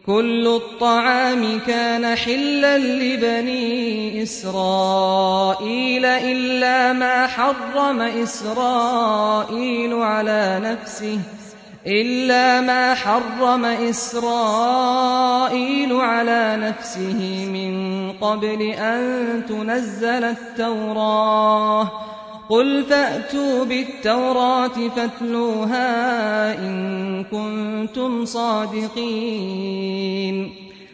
كل الطعام كان حلا لبني إسرائيل إلا ما حرم إسرائيل على نفسه من قبل أن تنزل التوراة. قل فأتوا بالتوراة فاتلوها إن كنتم صادقين.